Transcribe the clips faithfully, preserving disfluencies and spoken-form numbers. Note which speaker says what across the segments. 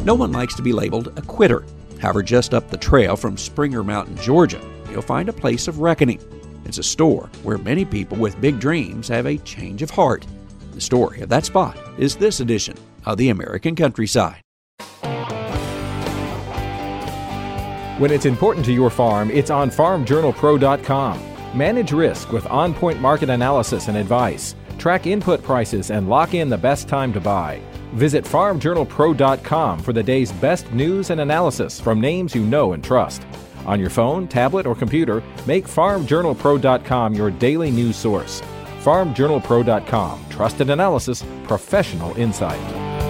Speaker 1: No one likes to be labeled a quitter. However, just up the trail from Springer Mountain, Georgia, you'll find a place of reckoning. It's a store where many people with big dreams have a change of heart. The story of that spot is this edition of the American Countryside.
Speaker 2: When it's important to your farm, it's on farm journal pro dot com. Manage risk with on-point market analysis and advice. Track input prices and lock in the best time to buy. Visit farm journal pro dot com for the day's best news and analysis from names you know and trust. On your phone, tablet, or computer, make farm journal pro dot com your daily news source. farm journal pro dot com. Trusted analysis, professional insight.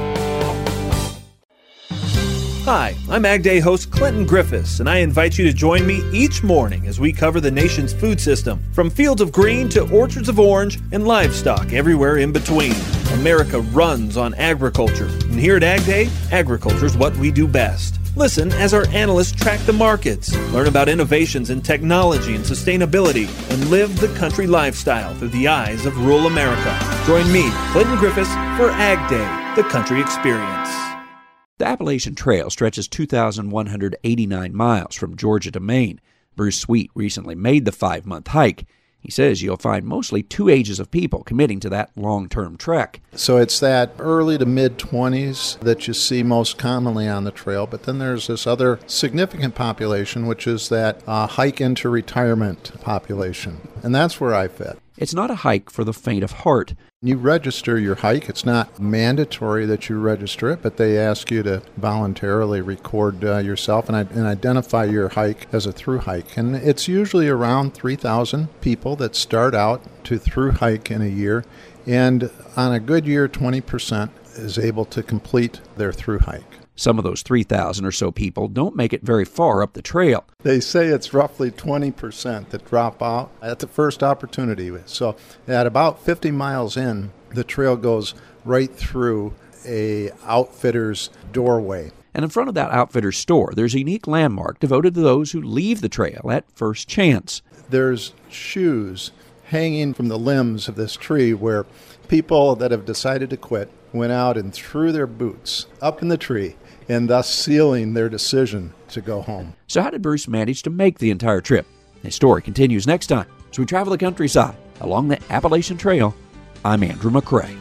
Speaker 3: Hi, I'm Ag Day host Clinton Griffiths, and I invite you to join me each morning as we cover the nation's food system, from fields of green to orchards of orange and livestock everywhere in between. America runs on agriculture, and here at Ag Day, agriculture is what we do best. Listen as our analysts track the markets, learn about innovations in technology and sustainability, and live the country lifestyle through the eyes of rural America. Join me, Clinton Griffiths, for Ag Day, the country experience.
Speaker 1: The Appalachian Trail stretches two thousand one hundred eighty-nine miles from Georgia to Maine. Bruce Sweet recently made the five-month hike. He says you'll find mostly two ages of people committing to that long-term trek.
Speaker 4: So it's that early to mid-twenties that you see most commonly on the trail, but then there's this other significant population, which is that uh, hike into retirement population, and that's where I fit.
Speaker 1: It's not a hike for the faint of heart.
Speaker 4: You register your hike. It's not mandatory that you register it, but they ask you to voluntarily record uh, yourself and, and identify your hike as a through hike. And it's usually around three thousand people that start out to through hike in a year. And on a good year, twenty percent is able to complete their through hike.
Speaker 1: Some of those three thousand or so people don't make it very far up the trail.
Speaker 4: They say it's roughly twenty percent that drop out at the first opportunity. So at about fifty miles in, the trail goes right through a outfitter's doorway.
Speaker 1: And in front of that outfitter's store, there's a unique landmark devoted to those who leave the trail at first chance.
Speaker 4: There's shoes hanging from the limbs of this tree where people that have decided to quit went out and threw their boots up in the tree, and thus sealing their decision to go home.
Speaker 1: So how did Bruce manage to make the entire trip? His story continues next time as we travel the countryside along the Appalachian Trail. I'm Andrew McCrae.